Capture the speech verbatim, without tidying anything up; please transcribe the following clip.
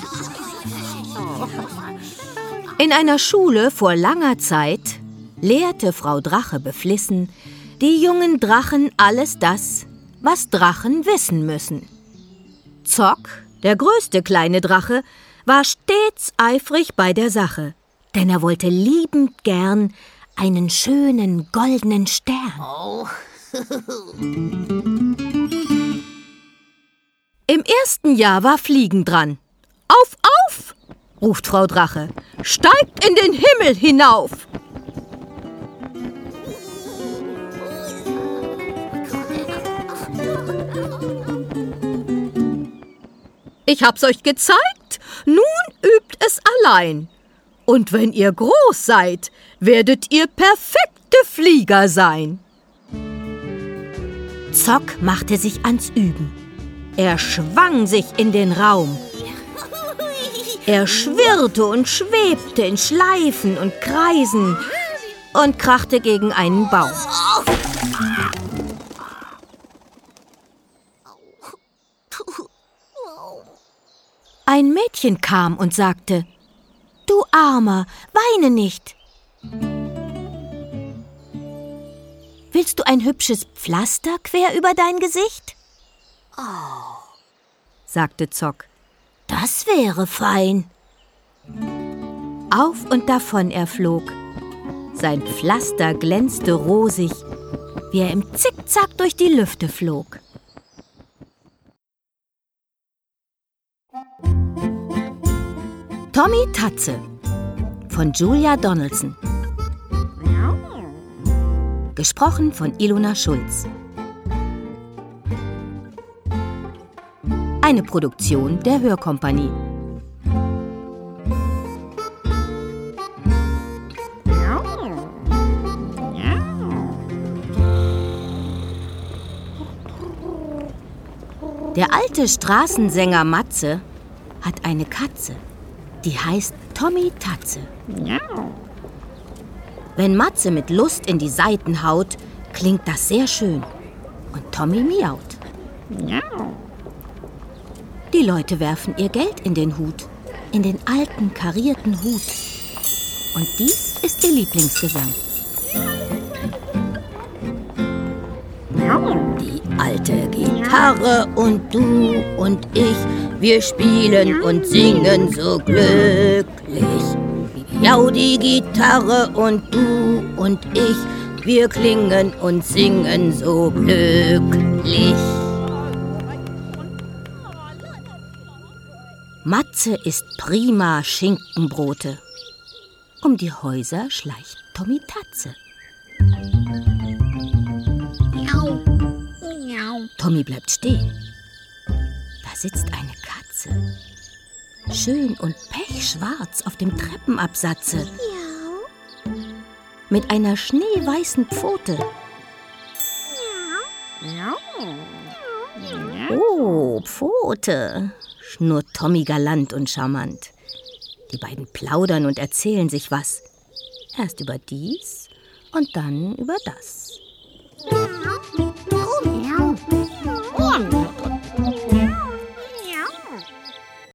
In einer Schule vor langer Zeit lehrte Frau Drache beflissen die jungen Drachen alles das, was Drachen wissen müssen. Zock, der größte kleine Drache, war stets eifrig bei der Sache, denn er wollte liebend gern einen schönen goldenen Stern. Oh. Im ersten Jahr war Fliegen dran. Auf, auf, ruft Frau Drache, steigt in den Himmel hinauf. Ich hab's euch gezeigt, nun übt es allein. Und wenn ihr groß seid, werdet ihr perfekte Flieger sein. Zock machte sich ans Üben. Er schwang sich in den Raum. Er schwirrte und schwebte in Schleifen und Kreisen und krachte gegen einen Baum. Ein Mädchen kam und sagte: »Du Armer, weine nicht. Willst du ein hübsches Pflaster quer über dein Gesicht?« »Oh«, sagte Zock, »das wäre fein.« Auf und davon er flog. Sein Pflaster glänzte rosig, wie er im Zickzack durch die Lüfte flog. Tommy Tatze von Julia Donaldson. Gesprochen von Ilona Schulz. Eine Produktion der Hörkompanie. Der alte Straßensänger Matze hat eine Katze, die heißt Tommy Tatze. Wenn Matze mit Lust in die Saiten haut, klingt das sehr schön. Und Tommy miaut. Die Leute werfen ihr Geld in den Hut, in den alten karierten Hut. Und dies ist ihr Lieblingsgesang. Die alte Gitarre und du und ich, wir spielen und singen so glücklich. Ja, die Gitarre und du und ich, wir klingen und singen so glücklich. Matze isst prima Schinkenbrote. Um die Häuser schleicht Tommy Tatze. Tommy bleibt stehen. Da sitzt eine Katze. Schön und pechschwarz auf dem Treppenabsatze. Mit einer schneeweißen Pfote. Oh, Pfote, schnurrt Tommy galant und charmant. Die beiden plaudern und erzählen sich was. Erst über dies und dann über das.